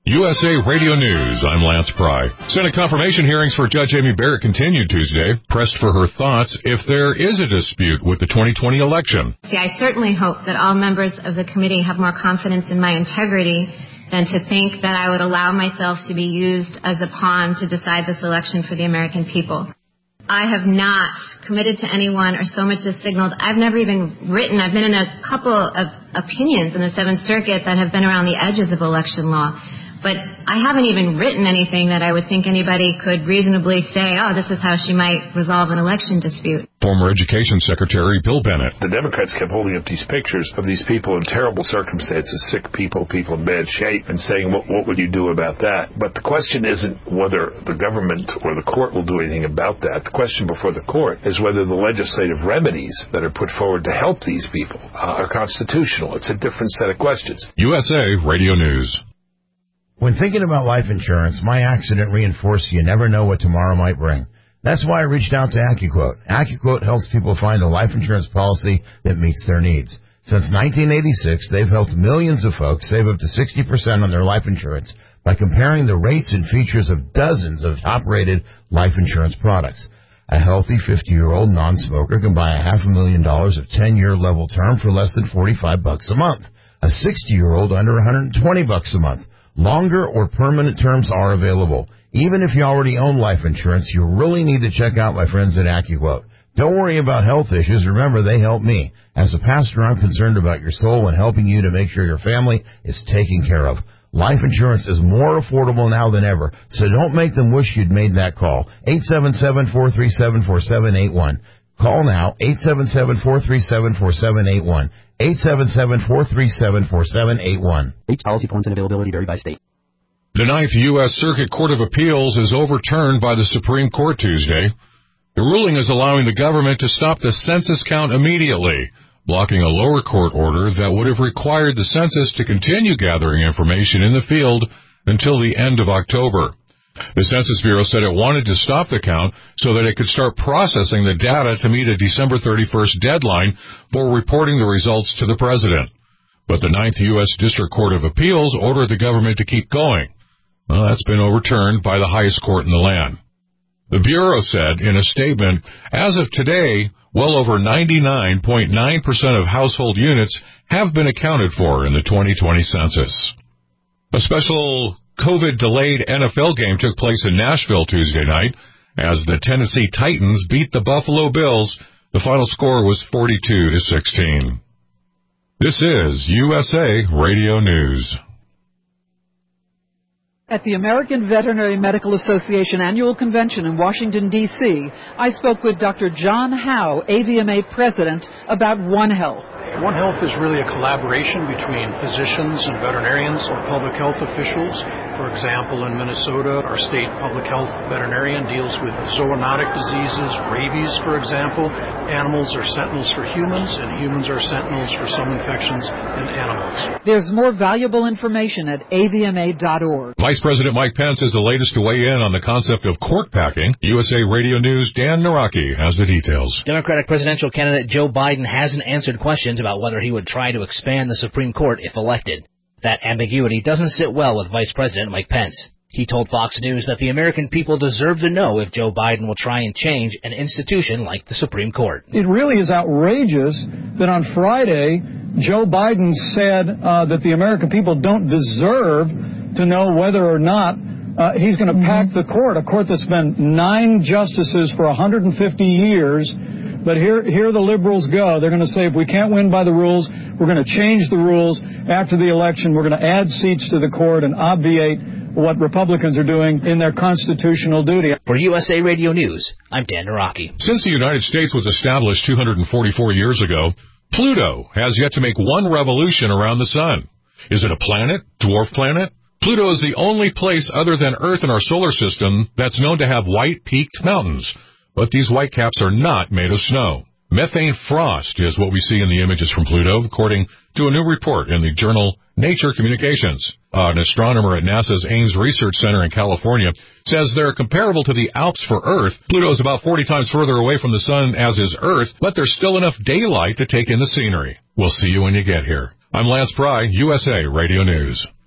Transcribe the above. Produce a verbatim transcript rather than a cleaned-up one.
U S A Radio News, I'm Lance Pry. Senate confirmation hearings for Judge Amy Barrett continued Tuesday, pressed for her thoughts if there is a dispute with the twenty twenty election. See, I certainly hope that all members of the committee have more confidence in my integrity than to think that I would allow myself to be used as a pawn to decide this election for the American people. I have not committed to anyone or so much as signaled. I've never even written. I've been in a couple of opinions in the Seventh Circuit that have been around the edges of election law. But I haven't even written anything that I would think anybody could reasonably say, oh, this is how she might resolve an election dispute. Former Education Secretary Bill Bennett. The Democrats kept holding up these pictures of these people in terrible circumstances, sick people, people in bad shape, and saying, what, what would you do about that? But the question isn't whether the government or the court will do anything about that. The question before the court is whether the legislative remedies that are put forward to help these people uh, are constitutional. It's a different set of questions. U S A Radio News. When thinking about life insurance, my accident reinforced you never know what tomorrow might bring. That's why I reached out to AccuQuote. AccuQuote helps people find a life insurance policy that meets their needs. Since nineteen eighty-six, they've helped millions of folks save up to sixty percent on their life insurance by comparing the rates and features of dozens of top-rated life insurance products. A healthy fifty-year-old non-smoker can buy a half a million dollars of ten-year level term for less than forty-five bucks a month. A sixty-year-old under one hundred twenty bucks a month. Longer or permanent terms are available. Even if you already own life insurance, you really need to check out my friends at AccuQuote. Don't worry about health issues. Remember, they help me. As a pastor, I'm concerned about your soul and helping you to make sure your family is taken care of. Life insurance is more affordable now than ever, so don't make them wish you'd made that call. eight seven seven, four three seven, four seven eight one. Call now, eight seven seven, four three seven, four seven eight one. eight seven seven, four three seven, four seven eight one. Each policy points and availability vary by state. The Ninth U S Circuit Court of Appeals is overturned by the Supreme Court Tuesday. The ruling is allowing the government to stop the census count immediately, blocking a lower court order that would have required the census to continue gathering information in the field until the end of October. The Census Bureau said it wanted to stop the count so that it could start processing the data to meet a December thirty-first deadline for reporting the results to the president. But the Ninth U S District Court of Appeals ordered the government to keep going. Well, that's been overturned by the highest court in the land. The Bureau said in a statement, as of today, well over ninety-nine point nine percent of household units have been accounted for in the twenty twenty census. A special COVID-delayed N F L game took place in Nashville Tuesday night as the Tennessee Titans beat the Buffalo Bills. The final score was forty-two to sixteen. This is U S A Radio News. At the American Veterinary Medical Association Annual Convention in Washington, D C, I spoke with Doctor John Howe, A V M A President, about One Health. One Health is really a collaboration between physicians and veterinarians or public health officials. For example, in Minnesota, our state public health veterinarian deals with zoonotic diseases, rabies, for example. Animals are sentinels for humans, and humans are sentinels for some infections in animals. There's more valuable information at A V M A dot org. Vice President Mike Pence is the latest to weigh in on the concept of court packing. U S A Radio News' Dan Naraki has the details. Democratic presidential candidate Joe Biden hasn't answered questions about whether he would try to expand the Supreme Court if elected. That ambiguity doesn't sit well with Vice President Mike Pence. He told Fox News that the American people deserve to know if Joe Biden will try and change an institution like the Supreme Court. It really is outrageous that on Friday, Joe Biden said uh, that the American people don't deserve to know whether or not uh, he's going to pack the court, a court that's been nine justices for one hundred fifty years. But here, here the liberals go. They're going to say if we can't win by the rules, we're going to change the rules after the election. We're going to add seats to the court and obviate what Republicans are doing in their constitutional duty. For U S A Radio News, I'm Dan Naraki. Since the United States was established two hundred forty-four years ago, Pluto has yet to make one revolution around the sun. Is it a planet? Dwarf planet? Pluto is the only place other than Earth in our solar system that's known to have white peaked mountains. But these white caps are not made of snow. Methane frost is what we see in the images from Pluto, according to a new report in the journal Nature Communications. Uh, an astronomer at NASA's Ames Research Center in California says they're comparable to the Alps for Earth. Pluto is about forty times further away from the sun as is Earth, but there's still enough daylight to take in the scenery. We'll see you when you get here. I'm Lance Pry, U S A Radio News.